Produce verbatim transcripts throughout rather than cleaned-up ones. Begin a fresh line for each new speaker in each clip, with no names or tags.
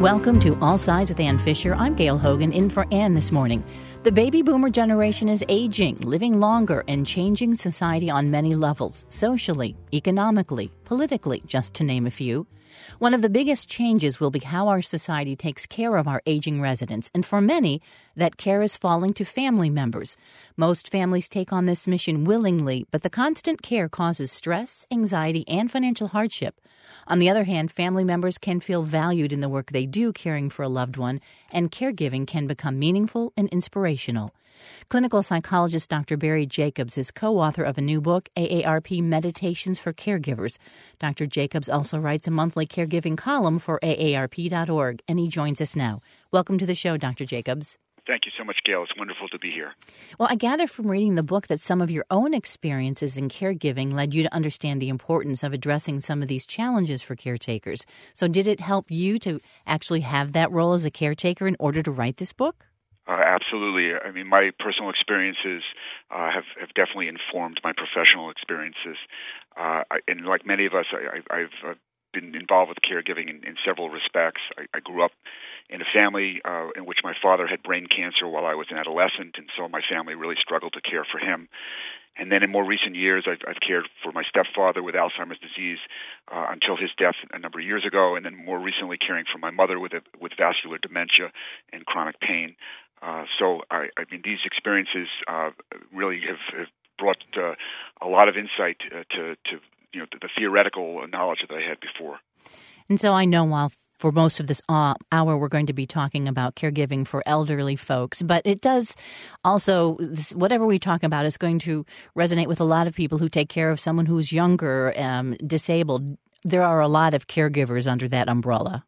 Welcome to All Sides with Ann Fisher. I'm Gail Hogan, in for Ann this morning. The baby boomer generation is aging, living longer, and changing society on many levels, socially, economically, politically, just to name a few. One of the biggest changes will be how our society takes care of our aging residents, and for many, that care is falling to family members. Most families take on this mission willingly, but the constant care causes stress, anxiety, and financial hardship. On the other hand, family members can feel valued in the work they do caring for a loved one, and caregiving can become meaningful and inspirational. Clinical psychologist Doctor Barry Jacobs is co-author of a new book, A A R P Meditations for Caregivers. Doctor Jacobs also writes a monthly caregiving column for A A R P dot org, and he joins us now. Welcome to the show, Doctor Jacobs.
Thank you so much, Gail. It's wonderful to be here.
Well, I gather from reading the book that some of your own experiences in caregiving led you to understand the importance of addressing some of these challenges for caretakers. So did it help you to actually have that role as a caretaker in order to write this book?
Uh, absolutely. I mean, my personal experiences uh, have, have definitely informed my professional experiences. Uh, I, and like many of us, I, I, I've uh, been involved with caregiving in, in several respects. I, I grew up in a family uh, in which my father had brain cancer while I was an adolescent, and so my family really struggled to care for him. And then in more recent years, I've, I've cared for my stepfather with Alzheimer's disease uh, until his death a number of years ago, and then more recently caring for my mother with a, with vascular dementia and chronic pain. Uh, so, I, I mean, these experiences uh, really have, have brought uh, a lot of insight uh, to, to you know, the, the theoretical knowledge that I had before.
And so I know while for most of this uh, hour we're going to be talking about caregiving for elderly folks, but it does also, whatever we talk about is going to resonate with a lot of people who take care of someone who's younger, um, disabled. There are a lot of caregivers under that umbrella.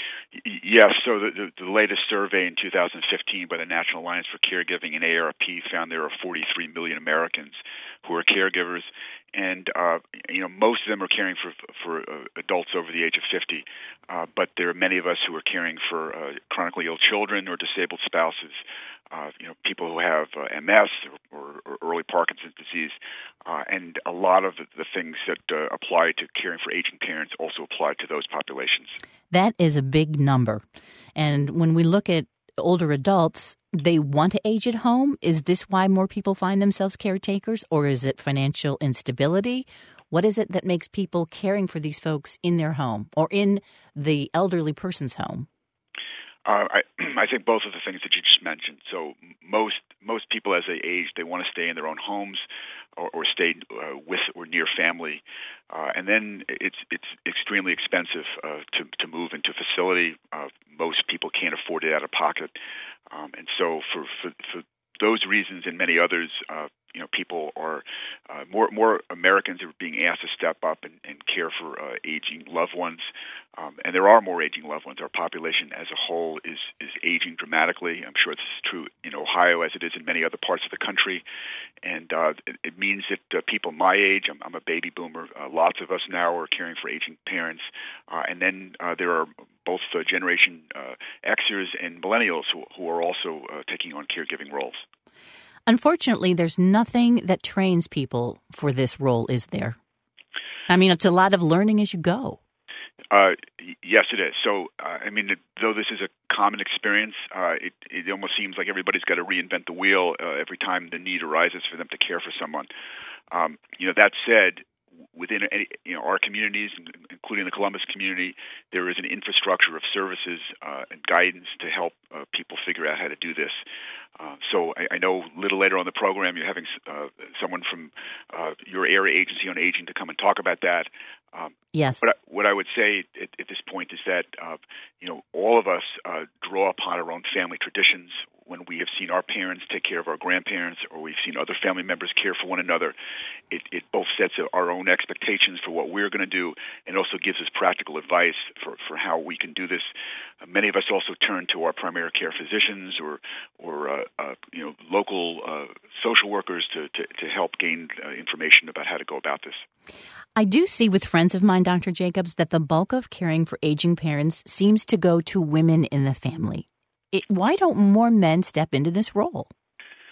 Yes, so the, the, the latest survey in two thousand fifteen by the National Alliance for Caregiving and A A R P found there are forty-three million Americans who are caregivers, and uh, you know most of them are caring for for uh, adults over the age of fifty, uh, but there are many of us who are caring for uh, chronically ill children or disabled spouses. Uh, you know, people who have uh, M S or, or, or early Parkinson's disease, uh, and a lot of the, the things that uh, apply to caring for aging parents also apply to those populations.
That is a big number. And when we look at older adults, they want to age at home. Is this why more people find themselves caretakers, or is it financial instability? What is it that makes people caring for these folks in their home or in the elderly person's home?
Uh, I, I think both of the things that you just mentioned. So most most people as they age, they want to stay in their own homes or, or stay uh, with or near family, uh, and then it's it's extremely expensive uh, to to move into a facility. Uh, most people can't afford it out of pocket, um, and so for, for for those reasons and many others, uh, you know, people are uh, more more Americans are being asked to step up and, and care for uh, aging loved ones, um, and there are more aging loved ones. Our population as a whole is is aging dramatically. I'm sure this is true in Ohio as it is in many other parts of the country, and uh, it, it means that uh, people my age, I'm, I'm a baby boomer. Uh, lots of us now are caring for aging parents, uh, and then uh, there are both uh, Generation uh, Xers and millennials who, who are also uh, taking on caregiving roles.
Unfortunately, there's nothing that trains people for this role, is there? I mean, it's a lot of learning as you go.
Uh, yes, it is. So, uh, I mean, though this is a common experience, uh, it, it almost seems like everybody's got to reinvent the wheel uh, every time the need arises for them to care for someone. Um, you know, that said, within any, you know, our communities, including the Columbus community, there is an infrastructure of services uh, and guidance to help uh, people figure out how to do this. Uh, so I, I know a little later on the program you're having uh, someone from uh, your area agency on aging to come and talk about that. Um,
yes.
What I, what I would say at, at this point is that uh, you know all of us uh, draw upon our own family traditions. When we have seen our parents take care of our grandparents, or we've seen other family members care for one another, it, it both sets our own expectations for what we're going to do, and also gives us practical advice for, for how we can do this. Uh, many of us also turn to our primary care physicians or or uh, uh, you know local uh, social workers to, to, to help gain uh, information about how to go about this.
I do see with friends of mine, Doctor Jacobs, that the bulk of caring for aging parents seems to go to women in the family. It, why don't more men step into this role?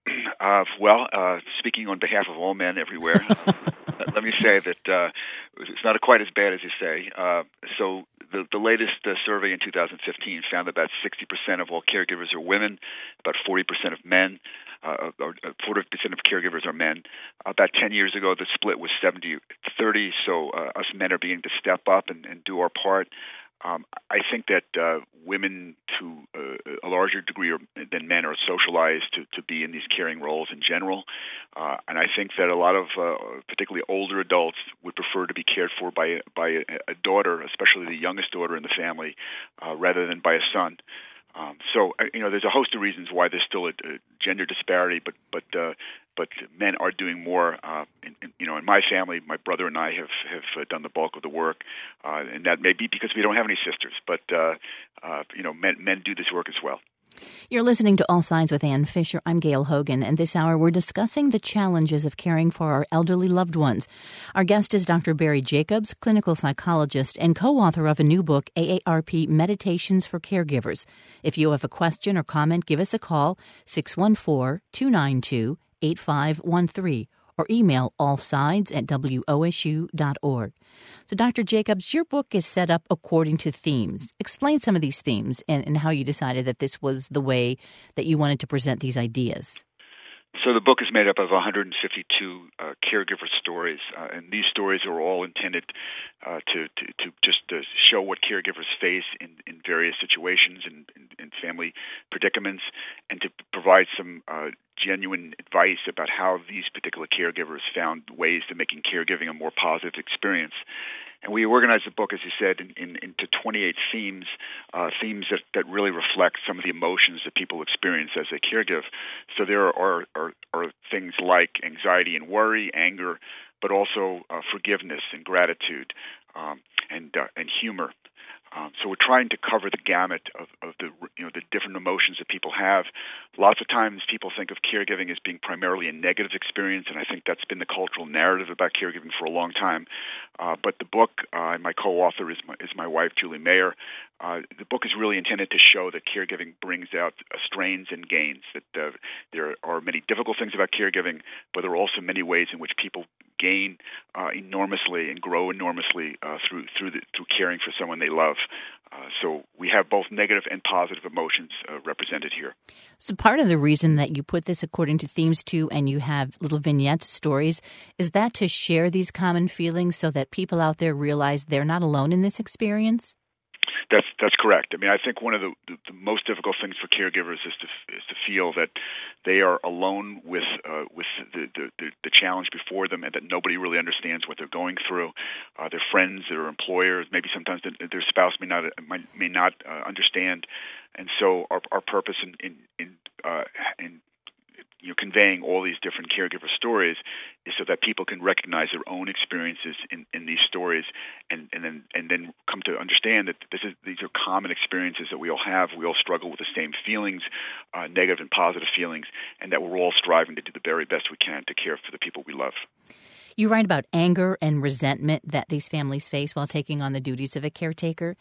Uh, well, uh, speaking on behalf of all men everywhere, uh, let me say that uh, it's not quite as bad as you say. Uh, so the, the latest uh, survey in two thousand fifteen found that about sixty percent of all caregivers are women, about forty percent of men, uh, or forty percent of caregivers are men. About ten years ago, the split was seventy thirty, so uh, us men are beginning to step up and, and do our part. Um, I think that uh, women, to uh, a larger degree than men, are socialized to, to be in these caring roles in general. Uh, and I think that a lot of uh, particularly older adults would prefer to be cared for by, by a, a daughter, especially the youngest daughter in the family, uh, rather than by a son. Um, so, you know, there's a host of reasons why there's still a, a gender disparity, but but uh, but men are doing more. Uh, in, in, you know, in my family, my brother and I have have uh, done the bulk of the work, uh, and that may be because we don't have any sisters. But uh, uh, you know, men men do this work as well.
You're listening to All Sides with Ann Fisher. I'm Gail Hogan, and this hour we're discussing the challenges of caring for our elderly loved ones. Our guest is Doctor Barry Jacobs, clinical psychologist and co-author of a new book, A A R P Meditations for Caregivers. If you have a question or comment, give us a call, six one four, two nine two, eight five one three, or email allsides at w o s u dot org. So, Doctor Jacobs, your book is set up according to themes. Explain some of these themes and, and how you decided that this was the way that you wanted to present these ideas.
So the book is made up of one hundred fifty-two uh, caregiver stories, uh, and these stories are all intended uh, to, to, to just to show what caregivers face in, in various situations and in, in family predicaments, and to provide some uh, genuine advice about how these particular caregivers found ways to making caregiving a more positive experience. And we organized the book, as you said, in, in, into twenty-eight themes, uh, themes that, that really reflect some of the emotions that people experience as they caregive. So there are, are, are things like anxiety and worry, anger, but also uh, forgiveness and gratitude, um, and uh, and humor. Um, so we're trying to cover the gamut of, of the you know the different emotions that people have. Lots of times people think of caregiving as being primarily a negative experience, and I think that's been the cultural narrative about caregiving for a long time. Uh, but the book, uh, and my co-author is my, is my wife, Julie Mayer. Uh, the book is really intended to show that caregiving brings out uh, strains and gains, that uh, there are many difficult things about caregiving, but there are also many ways in which people gain uh, enormously and grow enormously uh, through through the, through caring for someone they love. Uh, so we have both negative and positive emotions uh, represented here.
So part of the reason that you put this according to themes too, and you have little vignettes, stories, is that to share these common feelings so that people out there realize they're not alone in this experience?
That's that's correct. I mean, I think one of the, the, the most difficult things for caregivers is to is to feel that they are alone with uh, with the, the, the challenge before them, and that nobody really understands what they're going through. Uh, their friends, their employers, maybe sometimes their spouse may not may, may not uh, understand. And so, our our purpose in in in, uh, in you know, conveying all these different caregiver stories is so that people can recognize their own experiences in, in these stories, and, and then and then come to understand that this is these are common experiences that we all have. We all struggle with the same feelings, uh, negative and positive feelings, and that we're all striving to do the very best we can to care for the people we love.
You write about anger and resentment that these families face while taking on the duties of a caretaker.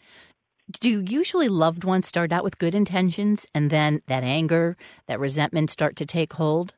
Do usually loved ones start out with good intentions and then that anger, that resentment start to take hold?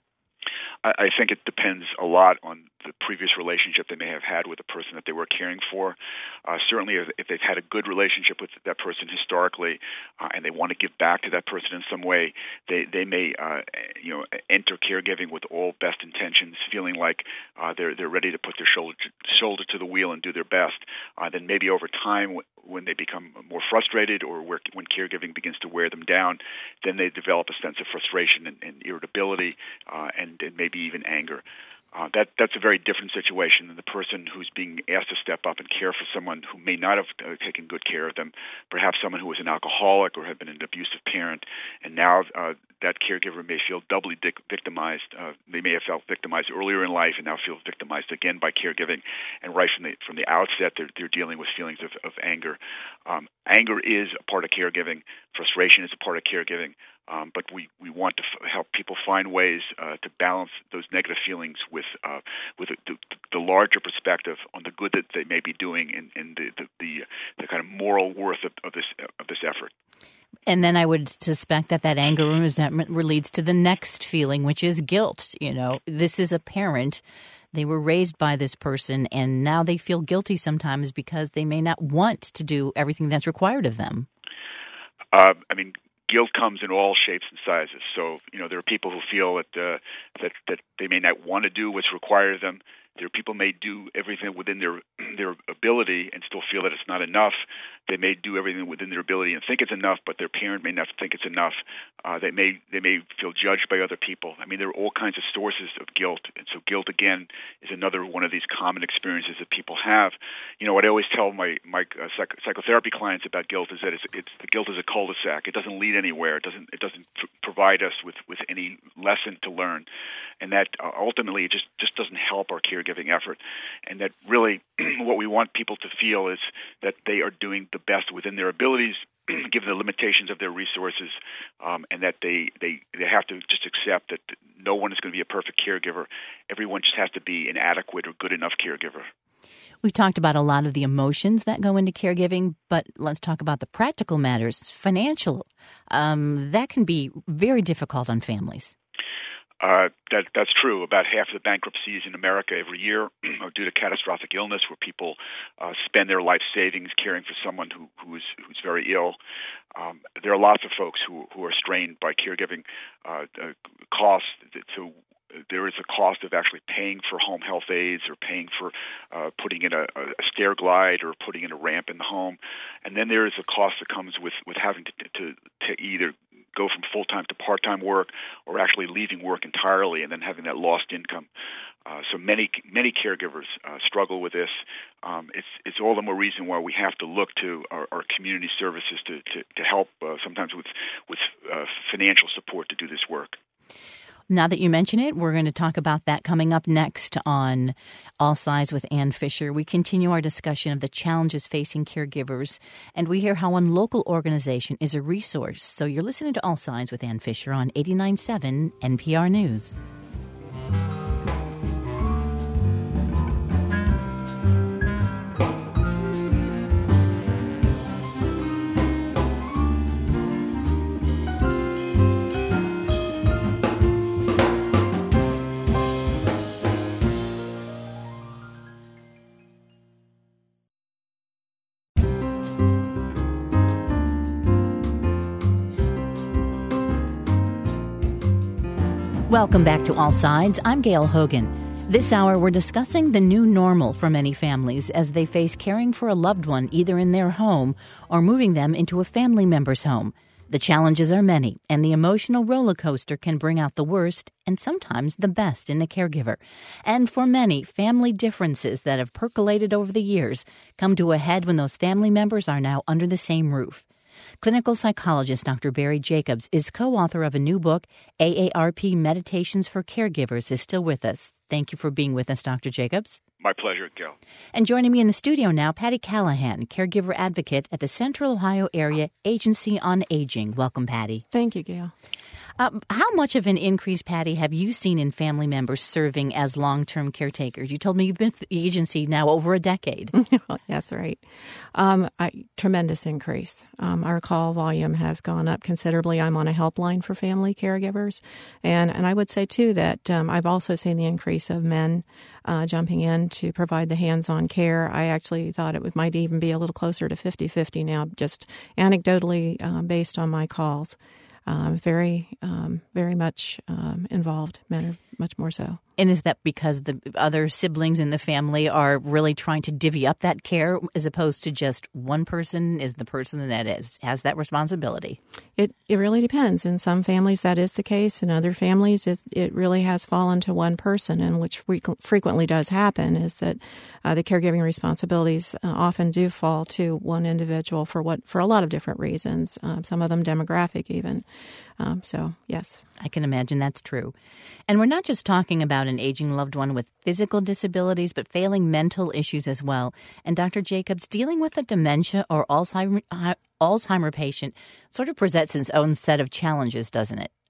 I think it depends a lot on the previous relationship they may have had with the person that they were caring for. Uh, certainly, if they've had a good relationship with that person historically, uh, and they want to give back to that person in some way, they they may uh, you know enter caregiving with all best intentions, feeling like uh, they're they're ready to put their shoulder to, shoulder to the wheel and do their best. Uh, then maybe over time, when they become more frustrated, or where, when caregiving begins to wear them down, then they develop a sense of frustration and, and irritability, uh, and, and maybe even anger. Uh, that that's a very different situation than the person who's being asked to step up and care for someone who may not have uh, taken good care of them, perhaps someone who was an alcoholic or had been an abusive parent, and now uh, that caregiver may feel doubly dic- victimized. Uh, they may have felt victimized earlier in life and now feel victimized again by caregiving, and right from the from the outset they're, they're dealing with feelings of, of anger. Um, anger is a part of caregiving. Frustration is a part of caregiving. Um, but we, we want to f- help people find ways uh, to balance those negative feelings with uh, with the, the larger perspective on the good that they may be doing, and, and the, the the the kind of moral worth of, of this of this effort.
And then I would suspect that that anger and resentment leads to the next feeling, which is guilt. You know, this is a parent. They were raised by this person, and now they feel guilty sometimes because they may not want to do everything that's required of them.
Uh, I mean, guilt comes in all shapes and sizes. So, you know, there are people who feel that uh, that that they may not want to do what's required of them. There are people who may do everything within their their ability and still feel that it's not enough. They may do everything within their ability and think it's enough, but their parent may not think it's enough. Uh, they may they may feel judged by other people. I mean, there are all kinds of sources of guilt, and so guilt again is another one of these common experiences that people have. You know, what I always tell my my uh, psych- psychotherapy clients about guilt is that it's, it's the guilt is a cul-de-sac. It doesn't lead anywhere. It doesn't it doesn't pr- provide us with, with any lesson to learn, and that uh, ultimately it just just doesn't help our caregiving effort. And that really what we want people to feel is that they are doing the best within their abilities, given the limitations of their resources, um, and that they, they, they have to just accept that no one is going to be a perfect caregiver. Everyone just has to be an adequate or good enough caregiver.
We've talked about a lot of the emotions that go into caregiving, but let's talk about the practical matters. Financial, um, that can be very difficult on families.
Uh, that that's true. About half of the bankruptcies in America every year are due to catastrophic illness, where people uh, spend their life savings caring for someone who who is who's very ill. Um, there are lots of folks who who are strained by caregiving uh, uh, costs. So there is a cost of actually paying for home health aides, or paying for uh, putting in a, a stair glide, or putting in a ramp in the home, and then there is a cost that comes with with having to to, to either go from full-time to part-time work, or actually leaving work entirely and then having that lost income. Uh, so many many caregivers uh, struggle with this. Um, it's it's all the more reason why we have to look to our, our community services to to, to help uh, sometimes with with uh, financial support to do this work.
Now that you mention it, we're going to talk about that coming up next on All Sides with Ann Fisher. We continue our discussion of the challenges facing caregivers, and we hear how one local organization is a resource. So you're listening to All Sides with Ann Fisher on eighty-nine point seven N P R News. Welcome back to All Sides. I'm Gail Hogan. This hour, we're discussing the new normal for many families as they face caring for a loved one either in their home or moving them into a family member's home. The challenges are many, and the emotional roller coaster can bring out the worst and sometimes the best in a caregiver. And for many, family differences that have percolated over the years come to a head when those family members are now under the same roof. Clinical psychologist Doctor Barry Jacobs is co-author of a new book, A A R P Meditations for Caregivers, is still with us. Thank you for being with us, Doctor Jacobs.
My pleasure, Gail.
And joining me in the studio now, Patty Callahan, caregiver advocate at the Central Ohio Area Agency on Aging. Welcome, Patty.
Thank you, Gail.
Uh, how much of an increase, Patty, have you seen in family members serving as long-term caretakers? You told me you've been with the agency now over a decade.
Yes, right. Um, I, tremendous increase. Um, our call volume has gone up considerably. I'm on a helpline for family caregivers. And, and I would say, too, that um, I've also seen the increase of men uh, jumping in to provide the hands-on care. I actually thought it would, might even be a little closer to fifty-fifty now, just anecdotally uh, based on my calls. Um, very, um, very much um, involved, men are much more so.
And is that because the other siblings in the family are really trying to divvy up that care as opposed to just one person is the person that is, has that responsibility?
It it really depends. In some families, that is the case. In other families, it, it really has fallen to one person, and which frequ- frequently does happen is that uh, the caregiving responsibilities uh, often do fall to one individual for what for a lot of different reasons, um, some of them demographic even. Um, so, yes.
I can imagine that's true. And we're not just talking about an aging loved one with physical disabilities, but failing mental issues as well. And Doctor Jacobs, dealing with a dementia or Alzheimer, Alzheimer patient sort of presents its own set of challenges, doesn't it?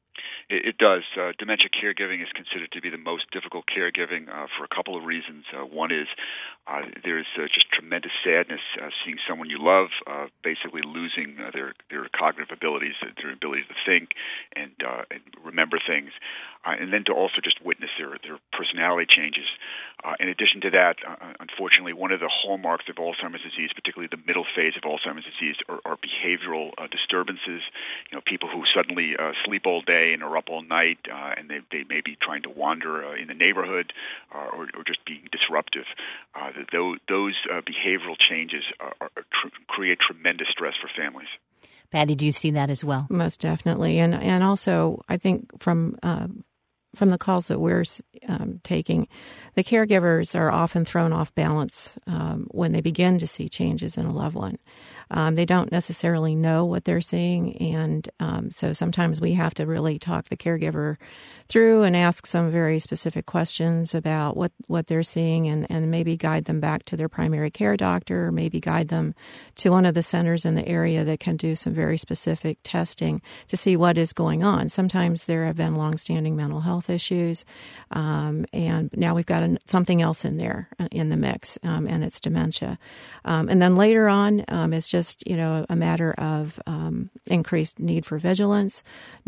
It, it does. Uh, dementia caregiving is considered to be the most difficult caregiving uh, for a couple of reasons. Uh, one is uh, there's uh, just tremendous sadness uh, seeing someone you love uh, basically losing uh, their their cognitive abilities, their ability to think and, uh, and remember things, uh, and then to also just witness their their personality changes. Uh, in addition to that, uh, unfortunately, one of the hallmarks of Alzheimer's disease, particularly the middle phase of Alzheimer's disease, are, are behavioral uh, disturbances. You know, people who suddenly uh, sleep all day and are up all night, uh, and they, they may be trying to wander uh, in the neighborhood uh, or, or just being disruptive. Uh, those those uh, behavioral changes are, are, tr- create tremendous stress for families.
Patty, do you see that as well?
Most definitely. And, and also, I think from... Uh, From the calls that we're um, taking, the caregivers are often thrown off balance um, when they begin to see changes in a loved one. Um, they don't necessarily know what they're seeing, and um, so sometimes we have to really talk the caregiver through and ask some very specific questions about what, what they're seeing, and, and maybe guide them back to their primary care doctor, or maybe guide them to one of the centers in the area that can do some very specific testing to see what is going on. Sometimes there have been longstanding mental health issues, um, and now we've got an, something else in there uh, in the mix, um, and it's dementia. Um, and then later on, um, it's just, you know, a matter of um, increased need for vigilance,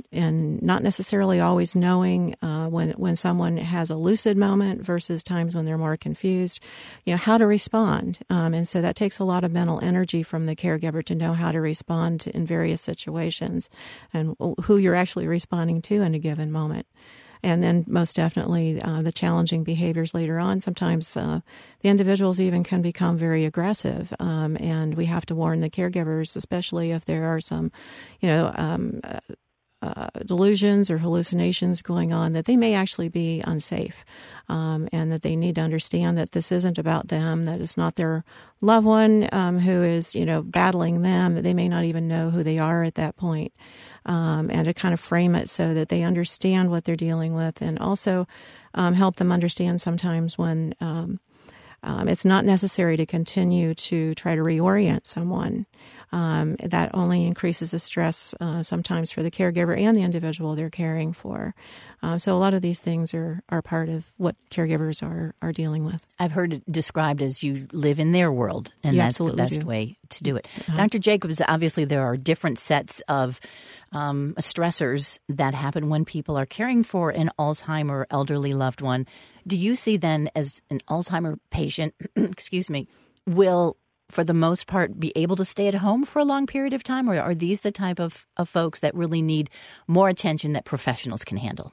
and not necessarily always knowing uh, when when someone has a lucid moment versus times when they're more confused, you know, how to respond. Um, and so that takes a lot of mental energy from the caregiver to know how to respond to, in various situations, and who you're actually responding to in a given moment. And then most definitely uh, the challenging behaviors later on. Sometimes uh, the individuals even can become very aggressive, um, and we have to warn the caregivers, especially if there are some, you know, um, uh, uh, delusions or hallucinations going on, that they may actually be unsafe, um, and that they need to understand that this isn't about them, that it's not their loved one um, who is, you know, battling them, that they may not even know who they are at that point. Um, and to kind of frame it so that they understand what they're dealing with, and also um, help them understand sometimes when um, um, it's not necessary to continue to try to reorient someone. Um, that only increases the stress uh, sometimes for the caregiver and the individual they're caring for. Um, so a lot of these things are, are part of what caregivers are, are dealing with.
I've heard it described as you live in their world, and
You
that's the best
do.
way to do it.
Uh-huh.
Doctor Jacobs, obviously there are different sets of um, stressors that happen when people are caring for an Alzheimer elderly loved one. Do you see then, as an Alzheimer patient, excuse me, will for the most part be able to stay at home for a long period of time, or are these the type of, of folks that really need more attention that professionals can handle?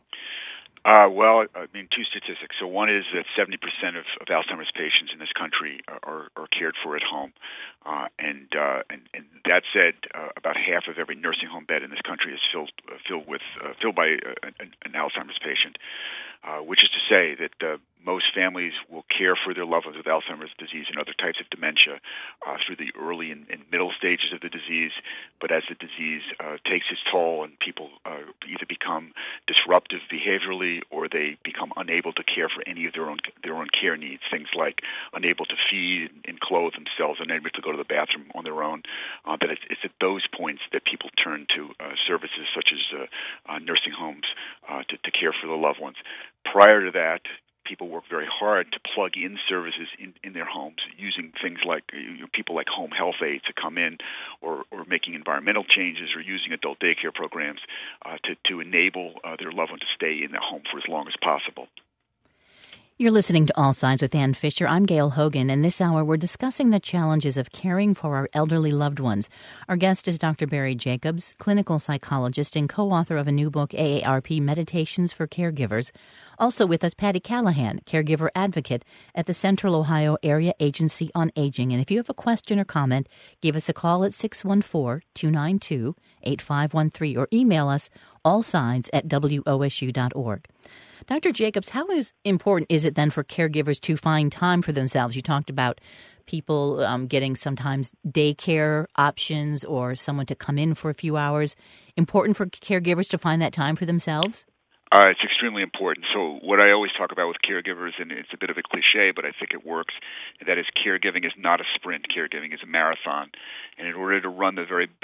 Uh, well, I mean, two statistics. So one is that seventy percent of, of Alzheimer's patients in this country are, are cared for at home. Uh, and, uh, and and that said, uh, about half of every nursing home bed in this country is filled uh, filled with uh, filled by uh, an, an Alzheimer's patient, uh, which is to say that uh, most families will care for their loved ones with Alzheimer's disease and other types of dementia uh, through the early and, and middle stages of the disease. But as the disease uh, takes its toll and people uh, either become disruptive behaviorally, or they become unable to care for any of their own their own care needs, things like unable to feed and clothe themselves, unable to go to the bathroom on their own, uh, that it's, it's at those points that people turn to uh, services such as uh, uh, nursing homes uh, to, to care for the loved ones. Prior to that, people work very hard to plug in services in, in their homes using things like you know, people like home health aides to come in, or, or making environmental changes, or using adult daycare programs uh, to, to enable uh, their loved one to stay in their home for as long as possible.
You're listening to All Sides with Ann Fisher. I'm Gail Hogan, and this hour we're discussing the challenges of caring for our elderly loved ones. Our guest is Doctor Barry Jacobs, clinical psychologist and co-author of a new book, A A R P, Meditations for Caregivers. Also with us, Patty Callahan, caregiver advocate at the Central Ohio Area Agency on Aging. And if you have a question or comment, give us a call at six one four, two nine two, eight five one three or email us allsides at w o s u dot org. Doctor Jacobs, how is important is it then for caregivers to find time for themselves? You talked about people um, getting sometimes daycare options or someone to come in for a few hours. Important for caregivers to find that time for themselves?
Uh, it's extremely important. So what I always talk about with caregivers, and it's a bit of a cliche, but I think it works, that is caregiving is not a sprint. Caregiving is a marathon. And in order to run the very best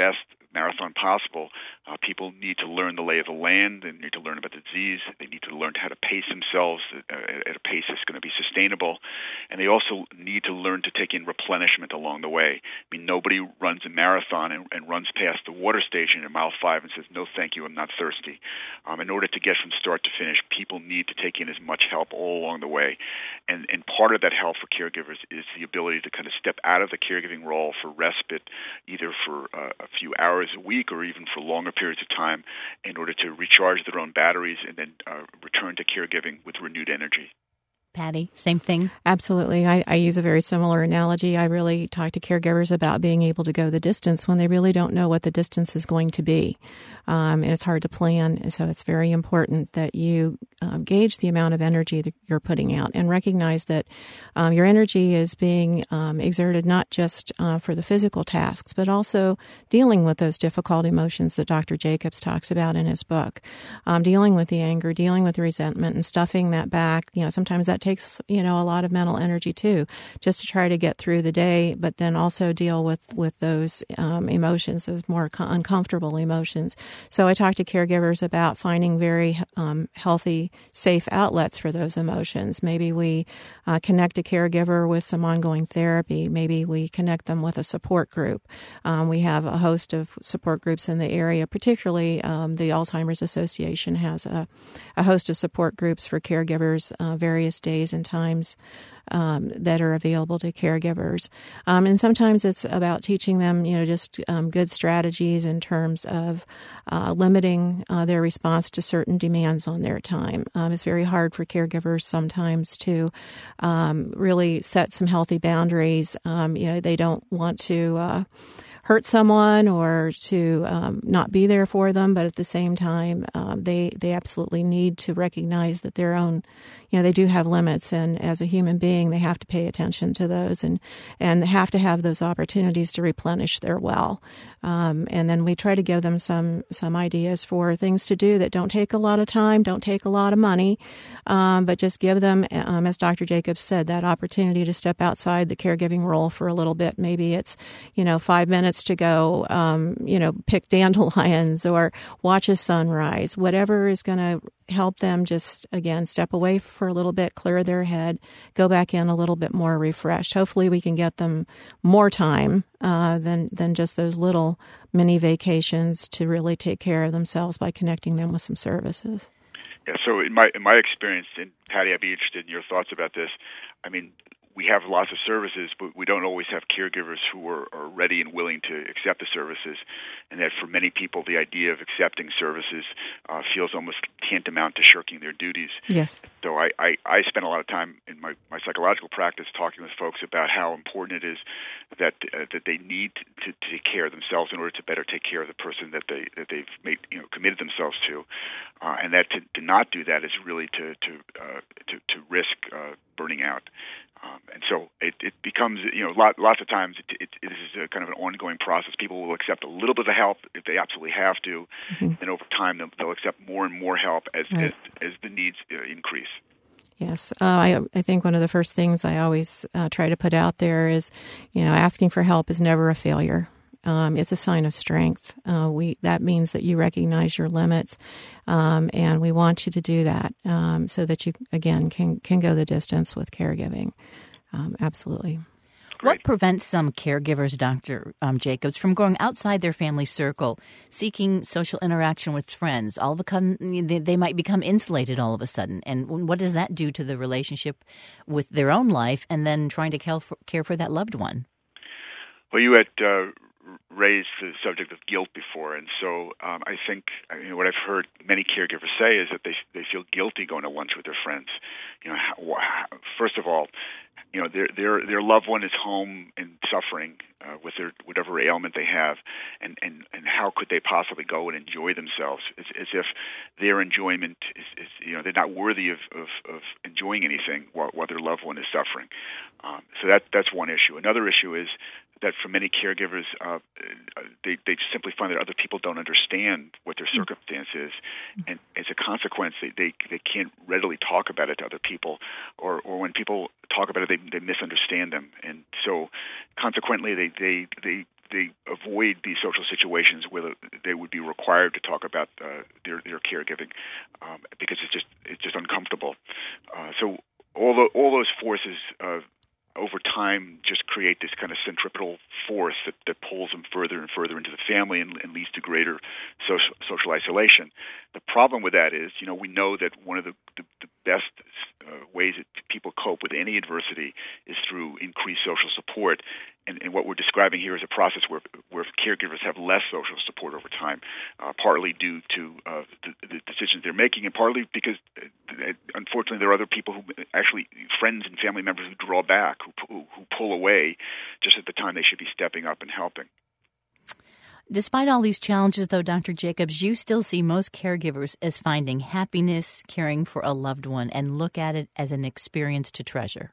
marathon possible, uh, people need to learn the lay of the land. They need to learn about the disease. They need to learn how to pace themselves at, at a pace that's going to be sustainable. And they also need to learn to take in replenishment along the way. I mean, nobody runs a marathon and, and runs past the water station at mile five and says, no, thank you, I'm not thirsty. Um, in order to get from start to finish, people need to take in as much help all along the way. And, and part of that help for caregivers is the ability to kind of step out of the caregiving role for respite, either for uh, a few hours a week or even for longer periods of time, in order to recharge their own batteries and then uh, return to caregiving with renewed energy.
Patty, same thing?
Absolutely. I, I use a very similar analogy. I really talk to caregivers about being able to go the distance when they really don't know what the distance is going to be. Um, and it's hard to plan. So it's very important that you um, gauge the amount of energy that you're putting out and recognize that um, your energy is being um, exerted not just uh, for the physical tasks, but also dealing with those difficult emotions that Doctor Jacobs talks about in his book. Um, dealing with the anger, dealing with the resentment, and stuffing that back. You know, sometimes that takes, you know, a lot of mental energy too, just to try to get through the day, but then also deal with, with those um, emotions, those more co- uncomfortable emotions. So I talk to caregivers about finding very um, healthy, safe outlets for those emotions. Maybe we uh, connect a caregiver with some ongoing therapy. Maybe we connect them with a support group. Um, we have a host of support groups in the area, particularly um, the Alzheimer's Association has a, a host of support groups for caregivers, uh, various days and times um, that are available to caregivers. Um, and sometimes it's about teaching them, you know, just um, good strategies in terms of uh, limiting uh, their response to certain demands on their time. Um, it's very hard for caregivers sometimes to um, really set some healthy boundaries. Um, you know, they don't want to uh, hurt someone or to um, not be there for them, but at the same time, um, they they absolutely need to recognize that their own, you know, they do have limits, and as a human being, they have to pay attention to those and and have to have those opportunities to replenish their well. Um, and then we try to give them some some ideas for things to do that don't take a lot of time, don't take a lot of money, um, but just give them, um, as Doctor Jacobs said, that opportunity to step outside the caregiving role for a little bit. Maybe it's, you know, five minutes to go, um, you know, pick dandelions or watch a sunrise, whatever is going to help them just, again, step away for a little bit, clear their head, go back in a little bit more refreshed. Hopefully we can get them more time uh, than, than just those little mini vacations to really take care of themselves by connecting them with some services.
Yeah, so in my in my experience, and Patty, I'd be interested in your thoughts about this. I mean, we have lots of services, but we don't always have caregivers who are, are ready and willing to accept the services. And that for many people, the idea of accepting services uh, feels almost tantamount to shirking their duties.
Yes.
So I, I, I spend a lot of time in my, my psychological practice talking with folks about how important it is that uh, that they need to, to take care of themselves in order to better take care of the person that they that they've made, you know, committed themselves to, uh, and that to, to not do that is really to to uh, to, to risk uh, burning out. Um, and so it, it becomes, you know, lot, lots of times it, it, it is a kind of an ongoing process. People will accept a little bit of help if they absolutely have to, mm-hmm. and over time they'll, they'll accept more and more help as right. as, as the needs uh, increase.
Yes, uh, I, I think one of the first things I always uh, try to put out there is, you know, asking for help is never a failure. Um, it's a sign of strength. Uh, we that means that you recognize your limits, um, and we want you to do that um, so that you again can can go the distance with caregiving. Um, absolutely.
What prevents some caregivers, Doctor Um, Jacobs, from going outside their family circle, seeking social interaction with friends? All of a sudden, they, they might become insulated all of a sudden. And what does that do to the relationship with their own life and then trying to care for, care for that loved one?
Well, you had uh, raised the subject of guilt before, and so um, I think you know, what I've heard many caregivers say is that they they feel guilty going to lunch with their friends. You know, how, how, first of all, you know, their their their loved one is home and suffering uh, with their whatever ailment they have, and, and, and how could they possibly go and enjoy themselves? It's as if their enjoyment is, is you know they're not worthy of, of, of enjoying anything while, while their loved one is suffering. Um, so that that's one issue. Another issue is that for many caregivers, uh, they they simply find that other people don't understand what their circumstance is, and as a consequence, they they, they can't readily talk about it to other people, or, or when people talk about it, they they misunderstand them, and so consequently, they they they they avoid these social situations where they would be required to talk about uh, their their caregiving um, because it's just it's just uncomfortable. Uh, so all the, all those forces uh, over time just create this kind of centripetal force that, that pulls them further and further into the family and, and leads to greater social, social isolation. The problem with that is, you know, we know that one of the, the, the best uh, ways that people cope with any adversity is through increased social support. And, and what we're describing here is a process where where caregivers have less social support over time, uh, partly due to uh, the, the decisions they're making, and partly because, uh, unfortunately, there are other people who actually, friends and family members who draw back, who, who pull away just at the time they should be stepping up and helping.
Despite all these challenges, though, Doctor Jacobs, you still see most caregivers as finding happiness caring for a loved one and look at it as an experience to treasure.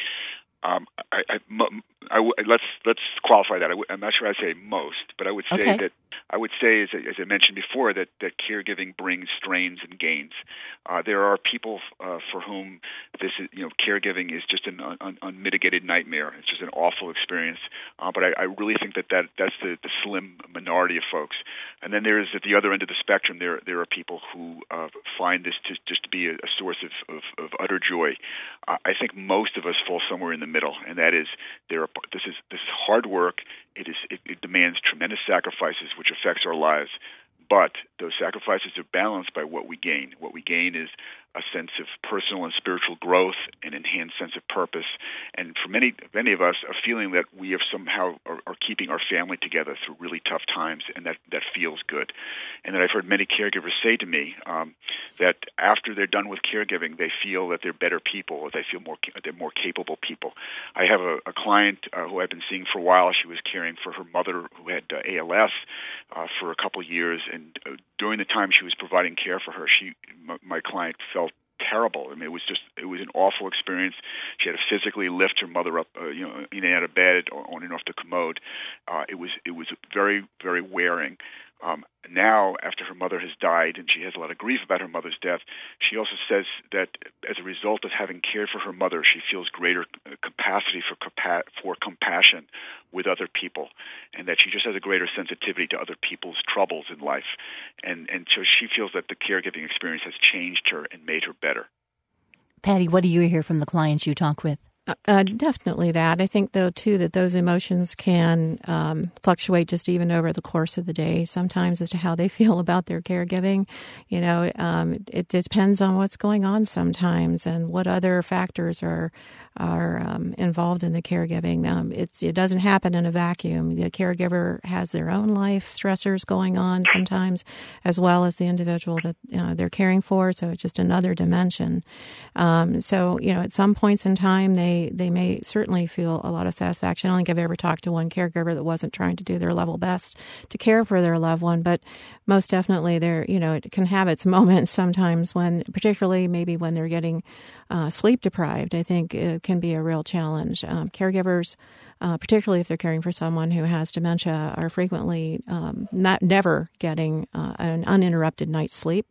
Um, I, I, I, I, let's let's qualify that. I, I'm not sure I'd say most, but I would say
okay.
that I would say, as, as I mentioned before, that, that caregiving brings strains and gains. Uh, there are people uh, for whom this is, you know, caregiving is just an un, unmitigated nightmare. It's just an awful experience. Uh, but I, I really think that, that that's the, the slim minority of folks. And then there is, at the other end of the spectrum, there there are people who uh, find this to, just to be a, a source of, of, of utter joy. Uh, I think most of us fall somewhere in the middle, and that is there are, this is this is hard work. It is it, it demands tremendous sacrifices, which affects our lives. But those sacrifices are balanced by what we gain. What we gain is a sense of personal and spiritual growth, an enhanced sense of purpose, and for many many of us, a feeling that we have somehow are, are keeping our family together through really tough times, and that, that feels good. And that I've heard many caregivers say to me um, that after they're done with caregiving, they feel that they're better people, or they feel more they're more capable people. I have a, a client uh, who I've been seeing for a while. She was caring for her mother who had uh, A L S uh, for a couple years, and uh, during the time she was providing care for her, she m- my client felt terrible. I mean, it was just, it was an awful experience. She had to physically lift her mother up, uh, you know, in and out of bed, on and off the commode. Uh, it was, it was very, very wearing. Um, now, after her mother has died, and she has a lot of grief about her mother's death, she also says that as a result of having cared for her mother, she feels greater capacity for compa- for compassion with other people, and that she just has a greater sensitivity to other people's troubles in life. And, and so she feels that the caregiving experience has changed her and made her better.
Patty, what do you hear from the clients you talk with?
Uh, definitely that. I think, though, too, that those emotions can um, fluctuate just even over the course of the day, sometimes as to how they feel about their caregiving. You know, um, it, it depends on what's going on sometimes and what other factors are are um, involved in the caregiving. Um, it's, it doesn't happen in a vacuum. The caregiver has their own life stressors going on sometimes, as well as the individual that uh, they're caring for, so it's just another dimension. Um, so, you know, at some points in time, they They, they may certainly feel a lot of satisfaction. I don't think I've ever talked to one caregiver that wasn't trying to do their level best to care for their loved one, but most definitely there, you know, it can have its moments sometimes when, particularly maybe when they're getting uh, sleep deprived, I think it can be a real challenge. Um, caregivers, uh, particularly if they're caring for someone who has dementia, are frequently um, not never getting uh, an uninterrupted night's sleep.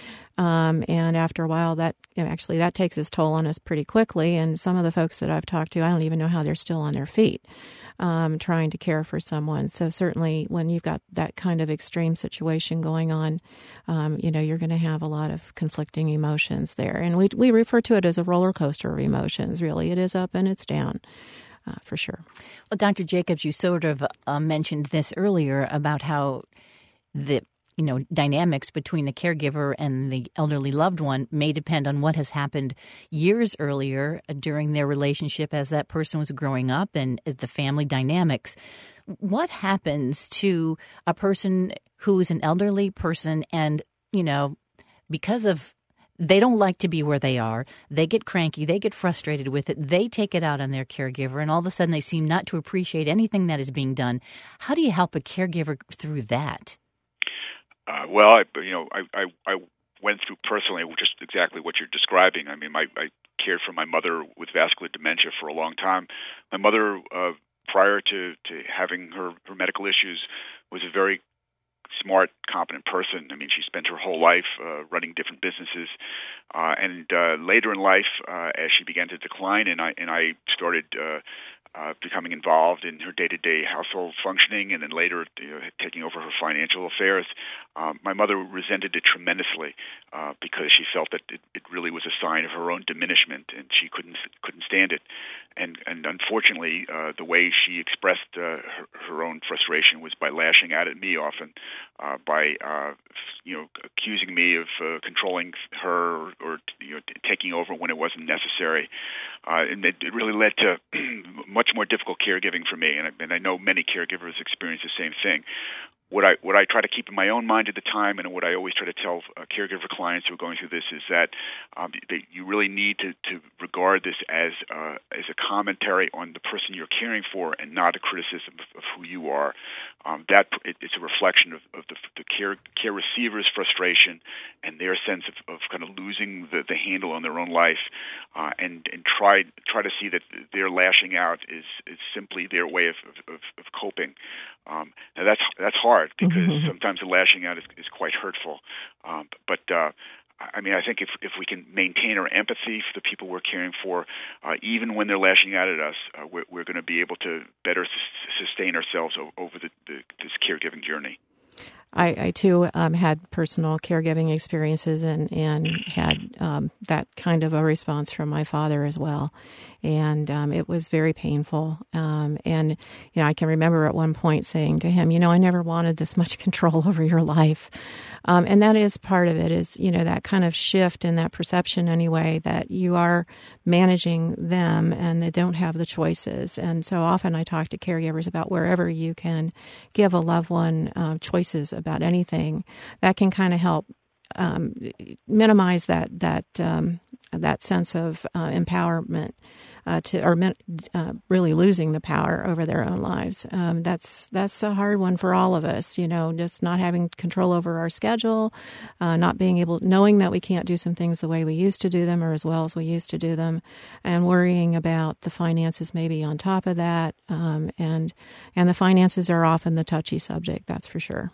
Um, and after a while, that you know, actually that takes its toll on us pretty quickly. And some of the folks that I've talked to, I don't even know how they're still on their feet um, trying to care for someone. So certainly, when you've got that kind of extreme situation going on, um, you know, you're going to have a lot of conflicting emotions there. And we we refer to it as a roller coaster of emotions. Really, it is up and it's down. Uh, for sure.
Well, Doctor Jacobs, you sort of uh, mentioned this earlier about how the you know, dynamics between the caregiver and the elderly loved one may depend on what has happened years earlier during their relationship as that person was growing up and as the family dynamics. What happens to a person who is an elderly person and, you know, because of they don't like to be where they are, they get cranky, they get frustrated with it, they take it out on their caregiver, and all of a sudden they seem not to appreciate anything that is being done. How do you help a caregiver through that?
Uh, well, I, you know, I, I, I went through personally just exactly what you're describing. I mean, my, I cared for my mother with vascular dementia for a long time. My mother, uh, prior to, to having her, her medical issues, was a very smart, competent person. I mean, she spent her whole life uh, running different businesses, uh, and uh, later in life, uh, as she began to decline, and I and I started. Uh, uh, becoming involved in her day-to-day household functioning, and then later you know, taking over her financial affairs. Um, my mother resented it tremendously uh, because she felt that it, it really was a sign of her own diminishment, and she couldn't couldn't stand it. And and unfortunately, uh, the way she expressed uh, her, her own frustration was by lashing out at me often, uh, by uh, you know accusing me of uh, controlling her or you know t- taking over when it wasn't necessary, uh, and it, it really led to much more difficult caregiving for me. And I, and I know many caregivers experience the same thing. What I what I try to keep in my own mind at the time, and what I always try to tell uh, caregiver clients who are going through this, is that um, they, you really need to, to regard this as uh, as a commentary on the person you're caring for, and not a criticism of, of who you are. Um, that it, it's a reflection of, of the, the care care receiver's frustration and their sense of, of kind of losing the, the handle on their own life, uh, and and try try to see that their lashing out is, is simply their way of of, of coping. Um, now that's that's hard because mm-hmm. sometimes the lashing out is, is quite hurtful. Um, but uh, I mean, I think if if we can maintain our empathy for the people we're caring for, uh, even when they're lashing out at us, uh, we're, we're going to be able to better s- sustain ourselves o- over the, the, this caregiving journey.
I, I too um, had personal caregiving experiences and, and had um, that kind of a response from my father as well. And um, it was very painful. Um, and, you know, I can remember at one point saying to him, you know, I never wanted this much control over your life. Um, and that is part of it is, you know, that kind of shift in that perception anyway, that you are managing them and they don't have the choices. And so often I talk to caregivers about wherever you can give a loved one uh, choices about anything, that can kind of help um, minimize that that um, that sense of uh, empowerment uh, to or uh, really losing the power over their own lives. Um, that's that's a hard one for all of us. You know, just not having control over our schedule, uh, not being able, knowing that we can't do some things the way we used to do them or as well as we used to do them, and worrying about the finances maybe on top of that. Um, and and the finances are often the touchy subject. That's for sure.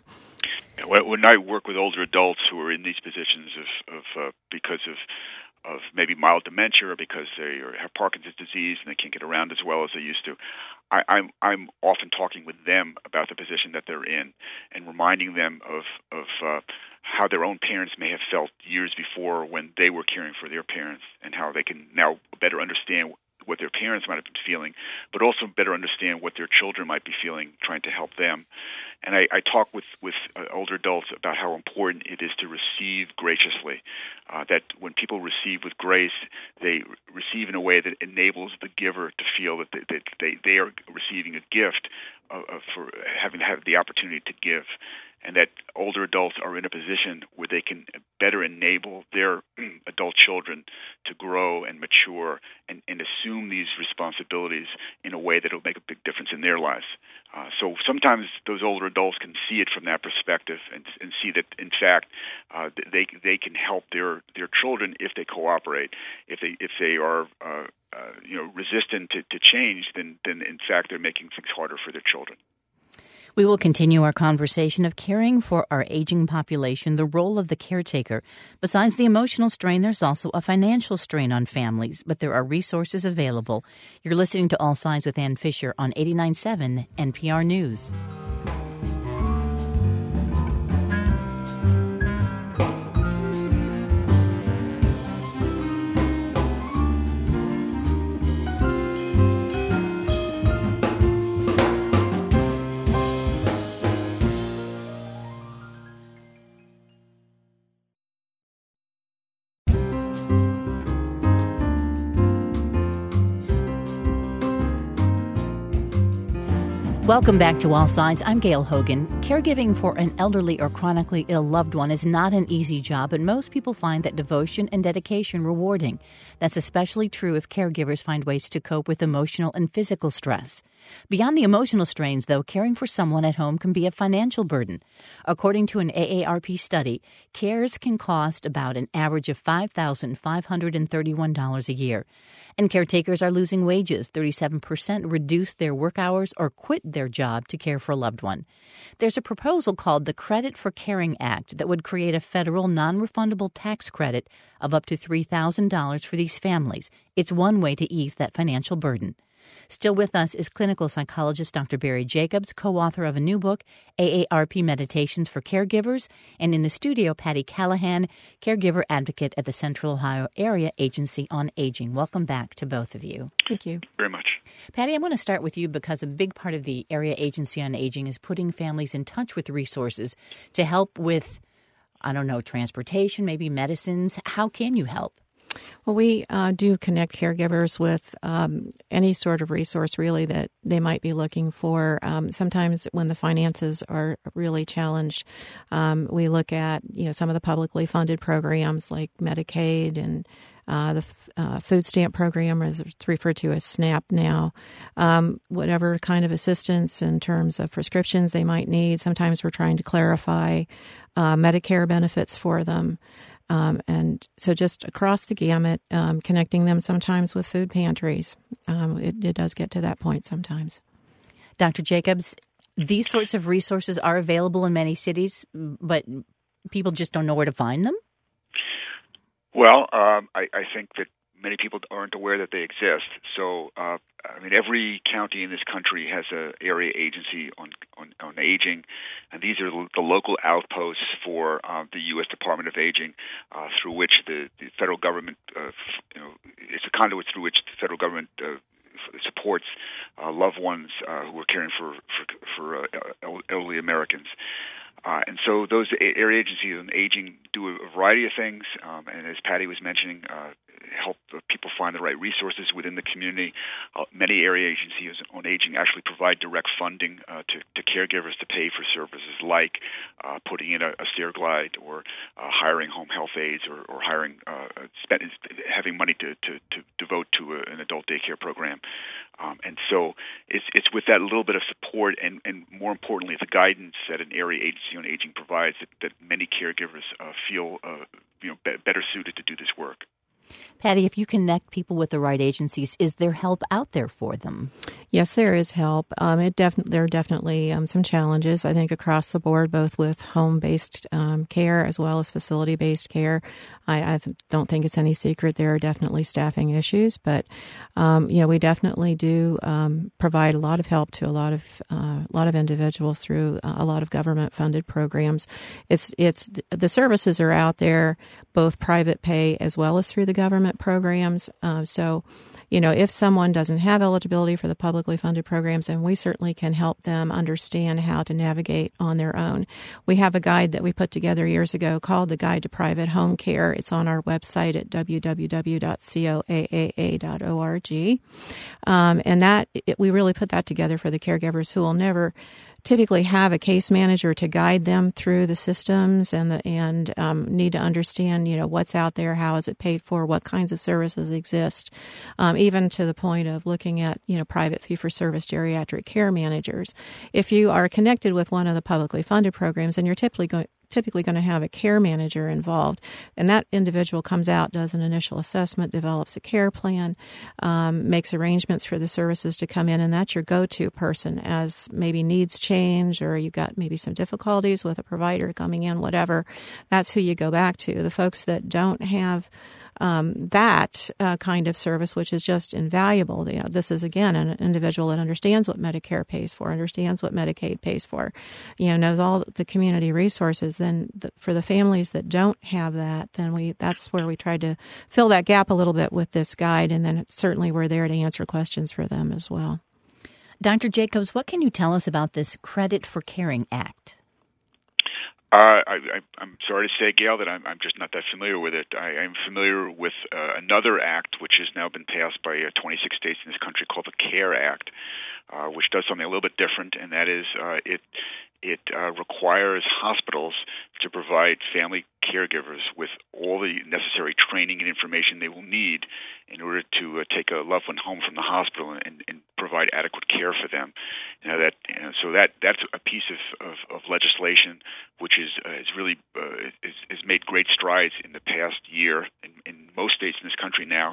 When I work with older adults who are in these positions of, of uh, because of of maybe mild dementia or because they have Parkinson's disease and they can't get around as well as they used to, I, I'm I'm often talking with them about the position that they're in and reminding them of of uh, how their own parents may have felt years before when they were caring for their parents, and how they can now better understand what their parents might have been feeling, but also better understand what their children might be feeling, trying to help them. And I, I talk with, with uh, older adults about how important it is to receive graciously, uh, that when people receive with grace, they receive in a way that enables the giver to feel that they, that they, they are receiving a gift uh, uh, for having had the opportunity to give. And that older adults are in a position where they can better enable their adult children to grow and mature and, and assume these responsibilities in a way that will make a big difference in their lives. Uh, so sometimes those older adults can see it from that perspective and, and see that, in fact, uh, they they can help their, their children if they cooperate. If they if they are uh, uh, you know resistant to, to change, then then in fact they're making things harder for their children.
We will continue our conversation of caring for our aging population, the role of the caretaker. Besides the emotional strain, there's also a financial strain on families, but there are resources available. You're listening to All Sides with Ann Fisher on eighty-nine point seven N P R News. Welcome back to All Sides. I'm Gail Hogan. Caregiving for an elderly or chronically ill loved one is not an easy job, but most people find that devotion and dedication rewarding. That's especially true if caregivers find ways to cope with emotional and physical stress. Beyond the emotional strains, though, caring for someone at home can be a financial burden. According to an A A R P study, cares can cost about an average of five thousand five hundred thirty-one dollars a year. And caretakers are losing wages. thirty-seven percent reduced their work hours or quit their job to care for a loved one. There's a proposal called the Credit for Caring Act that would create a federal non-refundable tax credit of up to three thousand dollars for these families. It's one way to ease that financial burden. Still with us is clinical psychologist Doctor Barry Jacobs, co-author of a new book, A A R P Meditations for Caregivers, and in the studio, Patty Callahan, caregiver advocate at the Central Ohio Area Agency on Aging. Welcome back to both of you.
Thank you.
Very much.
Patty, I want to start with you because a big part of the Area Agency on Aging is putting families in touch with resources to help with, I don't know, transportation, maybe medicines. How can you help?
Well, we uh, do connect caregivers with um, any sort of resource, really, that they might be looking for. Um, sometimes when the finances are really challenged, um, we look at, you know, some of the publicly funded programs like Medicaid and uh, the uh, food stamp program, as it's referred to as SNAP now. Um, whatever kind of assistance in terms of prescriptions they might need. Sometimes we're trying to clarify uh, Medicare benefits for them. Um, and so just across the gamut, um, connecting them sometimes with food pantries. Um, it, it does get to that point sometimes.
Doctor Jacobs, these sorts of resources are available in many cities, but people just don't know where to find them?
Well, um, I, I think that many people aren't aware that they exist. So, uh, I mean, every county in this country has an area agency on, on, on aging, and these are the local outposts for uh, the U S Department of Aging, uh, through which the, the federal government, uh, you know, it's a conduit through which the federal government uh, supports uh, loved ones uh, who are caring for for, for uh, elderly Americans. Uh, and so those area agencies on aging do a variety of things, um, and as Patty was mentioning, uh, help people find the right resources within the community. Uh, many area agencies on aging actually provide direct funding uh, to, to caregivers to pay for services like uh, putting in a, a stair glide, or uh, hiring home health aides, or, or hiring uh, spend, having money to, to, to devote to a, an adult daycare program. Um, and so it's it's with that little bit of support, and, and more importantly, the guidance that an area agency on aging provides, that, that many caregivers uh, feel uh, you know be- better suited to do this work.
Patty, if you connect people with the right agencies, is there help out there for them?
Yes, there is help. Um, it def- there are definitely um, some challenges, I think, across the board, both with home-based um, care as well as facility-based care. I, I don't think it's any secret there are definitely staffing issues, but um, you know, we definitely do um, provide a lot of help to a lot of uh, a lot of individuals through a lot of government-funded programs. It's it's the services are out there, both private pay as well as through the government programs. Uh, so, you know, if someone doesn't have eligibility for the publicly funded programs, then we certainly can help them understand how to navigate on their own. We have a guide that we put together years ago called the Guide to Private Home Care. It's on our website at w w w dot coaaa dot org. Um, and that it, we really put that together for the caregivers who will never typically have a case manager to guide them through the systems, and the, and um, need to understand, you know, what's out there, how is it paid for, what kinds of services exist, um, even to the point of looking at, you know, private fee-for-service geriatric care managers. If you are connected with one of the publicly funded programs, and you're typically going typically going to have a care manager involved, and that individual comes out, does an initial assessment, develops a care plan, um, makes arrangements for the services to come in, and that's your go-to person as maybe needs change, or you've got maybe some difficulties with a provider coming in, whatever. That's who you go back to. The folks that don't have Um, that uh, kind of service, which is just invaluable. You know, this is, again, an individual that understands what Medicare pays for, understands what Medicaid pays for, you know, knows all the community resources. Then the, for the families that don't have that, then we that's where we try to fill that gap a little bit with this guide, and then certainly we're there to answer questions for them as well.
Doctor Jacobs, what can you tell us about this Credit for Caring Act?
Uh, I, I, I'm sorry to say, Gail, that I'm, I'm just not that familiar with it. I, I'm familiar with uh, another act which has now been passed by uh, twenty-six states in this country called the CARE Act, uh, which does something a little bit different, and that is uh, it it uh, requires hospitals to provide family caregivers with all the necessary training and information they will need in order to uh, take a loved one home from the hospital and, and provide adequate care for them. You know, that you know, so that that's a piece of, of, of legislation which is uh, is really uh, is, is made great strides in the past year in, in most states in this country now.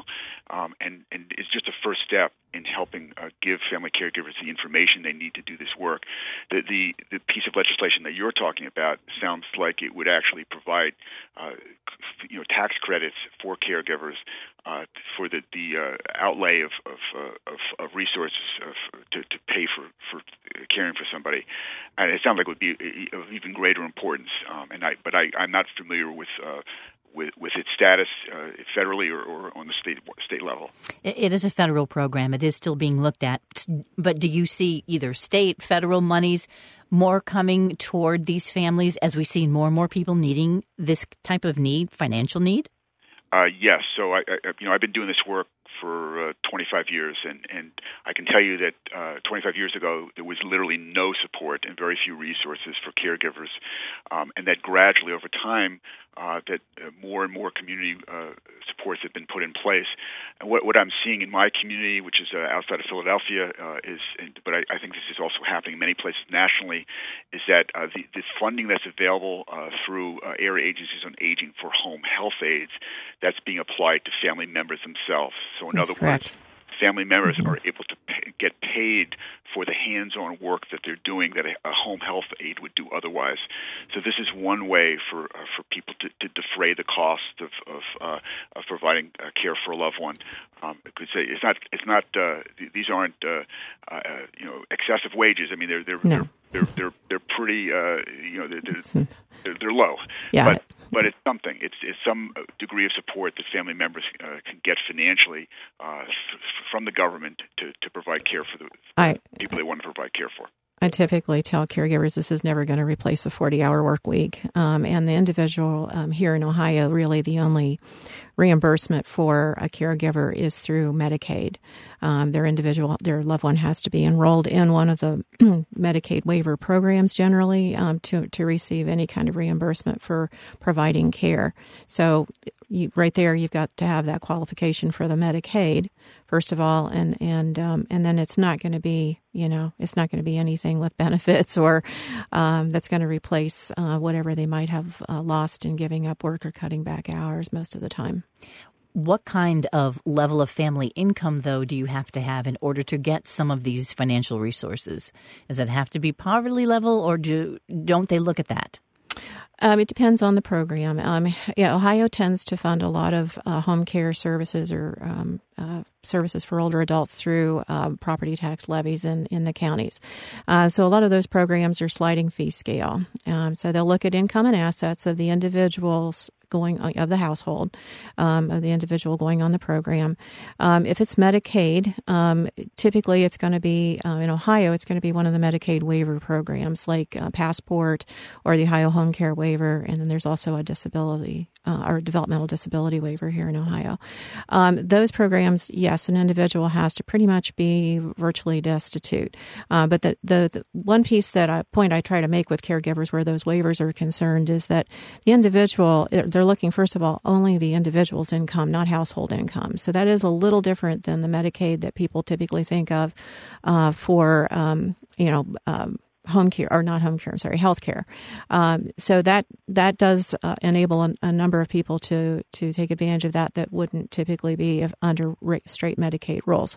um, and, and it's just a first step in helping uh, give family caregivers the information they need to do this work. The, the the piece of legislation that you're talking about sounds like it would actually provide uh, you know tax credits for caregivers uh, for the the uh, outlay of of, uh, of of resources of, to to pay for for caring for somebody, and it sounds like it would be of even greater importance. Um, and I but I I'm not familiar with. Uh, With, with its status uh, federally or, or on the state state level.
It is a federal program. It is still being looked at. But do you see either state, federal monies more coming toward these families as we see more and more people needing this type of need, financial need?
Uh, yes. So I, I, you know, I've been doing this work for uh, twenty-five years, and, and I can tell you that uh, twenty-five years ago there was literally no support and very few resources for caregivers, um, and that gradually over time uh, that uh, more and more community uh, supports have been put in place. And what, what I'm seeing in my community, which is uh, outside of Philadelphia, uh, is, and, but I, I think this is also happening in many places nationally, is that uh, the, the funding that's available uh, through uh, area agencies on aging for home health aides, that's being applied to family members themselves. So in
That's
other
correct.
words, family members
mm-hmm.
are able to pay, get paid for the hands-on work that they're doing that a, a home health aide would do otherwise. So this is one way for uh, for people to, to defray the cost of of, uh, of providing uh, care for a loved one. Um, because it's not it's not uh, these aren't uh, uh, you know excessive wages. I mean they're they're
no.
they're, they're they're they're pretty uh, you know they're they're, they're, they're low.
Yeah.
But but it's something. It's it's some degree of support that family members uh, can get financially uh, f- from the government to, to provide care for the
I,
people they want to provide care for.
I typically tell caregivers this is never going to replace a forty-hour work week. Um, and the individual um, here in Ohio, really the only reimbursement for a caregiver is through Medicaid. Um, their individual, their loved one has to be enrolled in one of the Medicaid waiver programs generally um, to to receive any kind of reimbursement for providing care. So you, right there, you've got to have that qualification for the Medicaid, first of all, and and um, and then it's not going to be, you know, it's not going to be anything with benefits or um, that's going to replace uh, whatever they might have uh, lost in giving up work or cutting back hours most of the time.
What kind of level of family income, though, do you have to have in order to get some of these financial resources? Does it have to be poverty level, or do don't they look at that?
Um, it depends on the program. Um, yeah, Ohio tends to fund a lot of uh, home care services or um, uh, services for older adults through um, property tax levies in, in the counties. Uh, so a lot of those programs are sliding fee scale. Um, so they'll look at income and assets of the individuals going of the household, um, of the individual going on the program. Um, if it's Medicaid, um, typically it's going to be, uh, in Ohio, it's going to be one of the Medicaid waiver programs like uh, Passport or the Ohio Home Care Waiver, and then there's also a disability uh, or developmental disability waiver here in Ohio. Um, those programs, yes, an individual has to pretty much be virtually destitute. Uh, but the, the, the one piece that I, point I try to make with caregivers where those waivers are concerned is that the individual, they're looking, first of all, only the individual's income, not household income. So that is a little different than the Medicaid that people typically think of uh, for, um, you know, um, home care, or not home care, I'm sorry, health care. Um, so that that does uh, enable a, a number of people to to take advantage of that that wouldn't typically be if under straight Medicaid rules.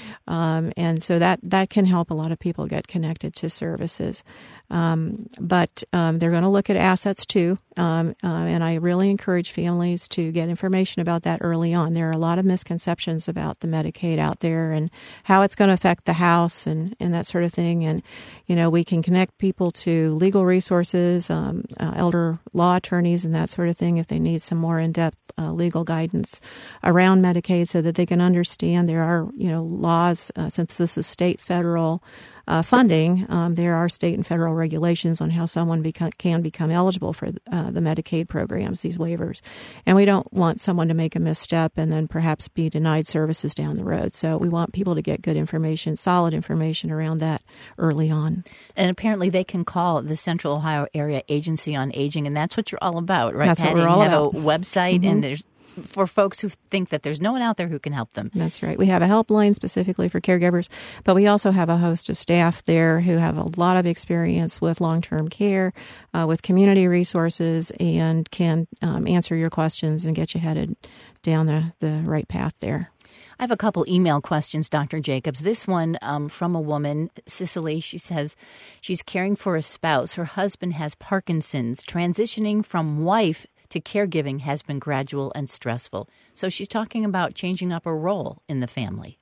Um, and so that, that can help a lot of people get connected to services. Um, but um, they're going to look at assets too. Um, uh, and I really encourage families to get information about that early on. There are a lot of misconceptions about the Medicaid out there and how it's going to affect the house and, and that sort of thing. And, you know, we can connect people to legal resources, um, uh, elder law attorneys and that sort of thing if they need some more in-depth uh, legal guidance around Medicaid so that they can understand there are, you know, laws, uh, since this is state, federal, Uh, funding, um, there are state and federal regulations on how someone beca- can become eligible for uh, the Medicaid programs, these waivers. And we don't want someone to make a misstep and then perhaps be denied services down the road. So we want people to get good information, solid information around that early on.
And apparently they can call the Central Ohio Area Agency on Aging, and that's what you're all about, right?
That's
Patty?
what we're all
you have
about.
a website, mm-hmm. and there's for folks who think that there's no one out there who can help them.
That's right. We have a helpline specifically for caregivers, but we also have a host of staff there who have a lot of experience with long-term care, uh, with community resources, and can um, answer your questions and get you headed down the, the right path there.
I have a couple email questions, Doctor Jacobs. This one um, from a woman, Cicely. She says she's caring for a spouse. Her husband has Parkinson's. Transitioning from wife to caregiving has been gradual and stressful. So she's talking about changing up a role in the family.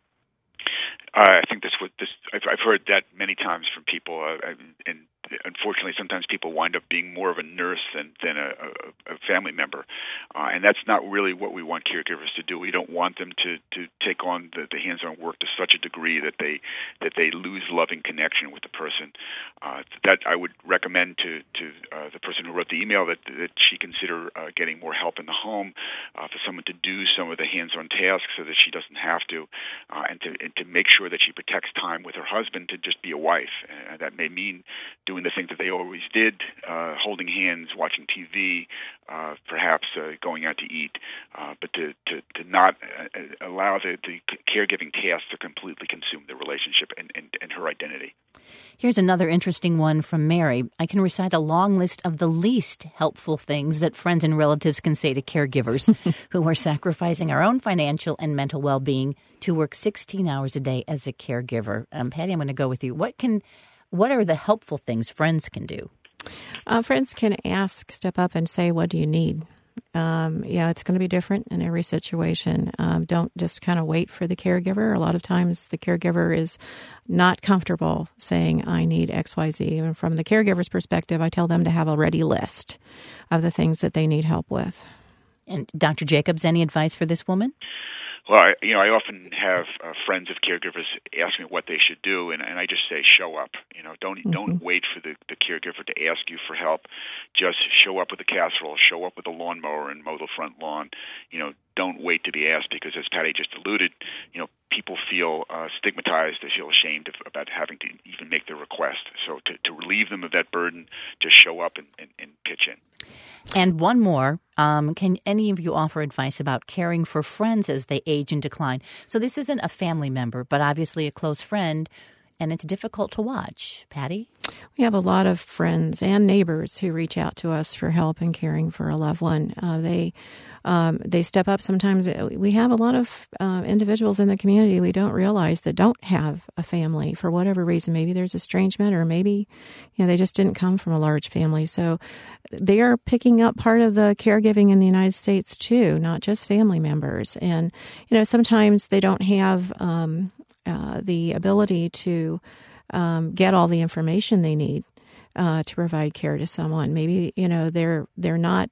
Uh, I think that's what this. I've, I've heard that many times from people, uh, and unfortunately, sometimes people wind up being more of a nurse than than a, a, a family member, uh, and that's not really what we want caregivers to do. We don't want them to, to take on the, the hands-on work to such a degree that they that they lose loving connection with the person. Uh, that I would recommend to to uh, the person who wrote the email that that she consider uh, getting more help in the home, uh, for someone to do some of the hands-on tasks so that she doesn't have to, uh, and to and to make sure that she protects time with her husband to just be a wife. Uh, that may mean doing the things that they always did, uh, holding hands, watching T V, uh, perhaps uh, going out to eat, uh, but to, to, to not uh, allow the, the caregiving tasks to completely consume the relationship and, and, and her identity.
Here's another interesting one from Mary. I can recite a long list of the least helpful things that friends and relatives can say to caregivers who are sacrificing our own financial and mental well-being to work sixteen hours a day as a caregiver. Um, Patty, I'm going to go with you. What can, what are the helpful things friends can do?
Uh, friends can ask, step up and say, what do you need? Um, yeah, it's going to be different in every situation. Um, don't just kind of wait for the caregiver. A lot of times the caregiver is not comfortable saying, I need X Y Z. And from the caregiver's perspective, I tell them to have a ready list of the things that they need help with.
And Doctor Jacobs, any advice for this woman?
Well, I, you know, I often have uh, friends of caregivers ask me what they should do, and, and I just say, show up. You know, don't mm-hmm. don't wait for the, the caregiver to ask you for help. Just show up with a casserole, show up with a lawnmower, and mow the front lawn. You know, don't wait to be asked, because as Patty just alluded, you know, people feel uh, stigmatized. They feel ashamed of, about having to even make their request. So to, to relieve them of that burden, just show up and, and, and pitch in.
And one more, um, can any of you offer advice about caring for friends as they age and decline? So this isn't a family member, but obviously a close friend, and it's difficult to watch. Patty?
We have a lot of friends and neighbors who reach out to us for help in caring for a loved one. Uh, they um, they step up. Sometimes we have a lot of uh, individuals in the community we don't realize that don't have a family for whatever reason. Maybe there's estrangement, or maybe you know they just didn't come from a large family. So they are picking up part of the caregiving in the United States too, not just family members. And you know sometimes they don't have um, uh, the ability to Um, get all the information they need uh, to provide care to someone. Maybe you know they're they're not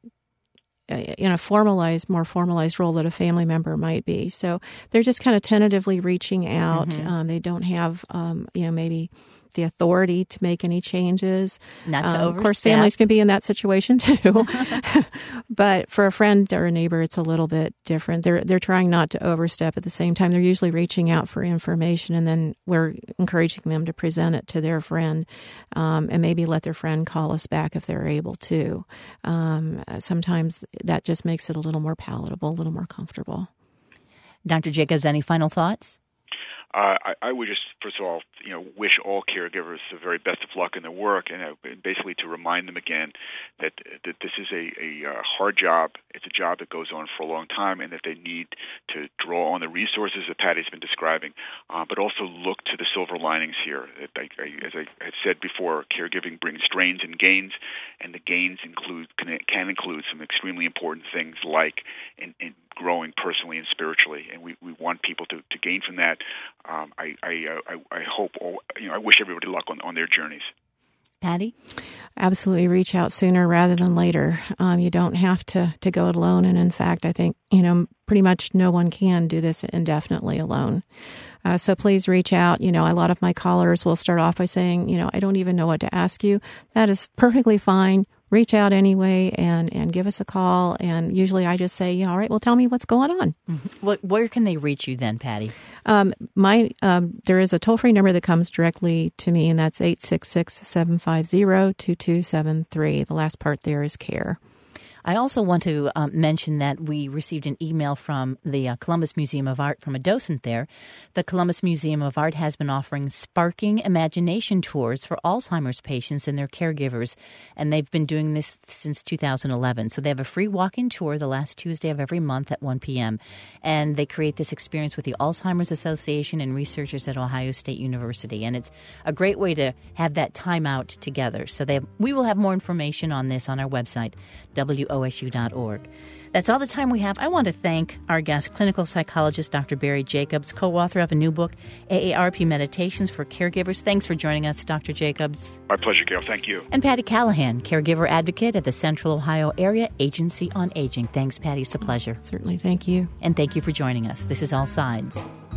in a formalized, more formalized role that a family member might be. So they're just kind of tentatively reaching out. Mm-hmm. Um, they don't have um, you know maybe the authority to make any changes.
Not to
um,
overstep.
Of course, families can be in that situation too. But for a friend or a neighbor, it's a little bit different. They're they're trying not to overstep. At the same time, they're usually reaching out for information, and then we're encouraging them to present it to their friend, um, and maybe let their friend call us back if they're able to. Um, sometimes that just makes it a little more palatable, a little more comfortable.
Doctor Jacobs, any final thoughts?
Uh, I, I would just, first of all, you know, wish all caregivers the very best of luck in their work, and uh, basically to remind them again that that this is a, a uh, hard job. It's a job that goes on for a long time, and that they need to draw on the resources that Patty's been describing, uh, but also look to the silver linings here. I, I, as I had said before, caregiving brings strains and gains, and the gains include can, can include some extremely important things like in, in growing personally and spiritually, and we, we want people to, to gain from that. Um, I I, uh, I I hope all, you know I wish everybody luck on, on their journeys.
Patty?
Absolutely, reach out sooner rather than later. Um, you don't have to, to go it alone, and in fact, I think you know pretty much no one can do this indefinitely alone. Uh, so please reach out. You know, a lot of my callers will start off by saying, you know, I don't even know what to ask you. That is perfectly fine. Reach out anyway and, and give us a call. And usually I just say, yeah, all right, well, tell me what's going on.
Mm-hmm. What, where can they reach you then, Patty?
Um, my um, there is a toll-free number that comes directly to me, and that's eight six six, seven five zero, two two seven three. The last part there is CARE.
I also want to um, mention that we received an email from the uh, Columbus Museum of Art from a docent there. The Columbus Museum of Art has been offering sparking imagination tours for Alzheimer's patients and their caregivers, and they've been doing this since two thousand eleven. So they have a free walk-in tour the last Tuesday of every month at one p.m., and they create this experience with the Alzheimer's Association and researchers at Ohio State University, and it's a great way to have that time out together. So they have, we will have more information on this on our website, W O S U dot org. That's all the time we have. I want to thank our guest, clinical psychologist Doctor Barry Jacobs, co-author of a new book, A A R P Meditations for Caregivers. Thanks for joining us, Doctor Jacobs.
My pleasure, Gail. Thank you.
And Patty Callahan, caregiver advocate at the Central Ohio Area Agency on Aging. Thanks, Patty. It's a pleasure.
Certainly. Thank you.
And thank you for joining us. This is All Sides.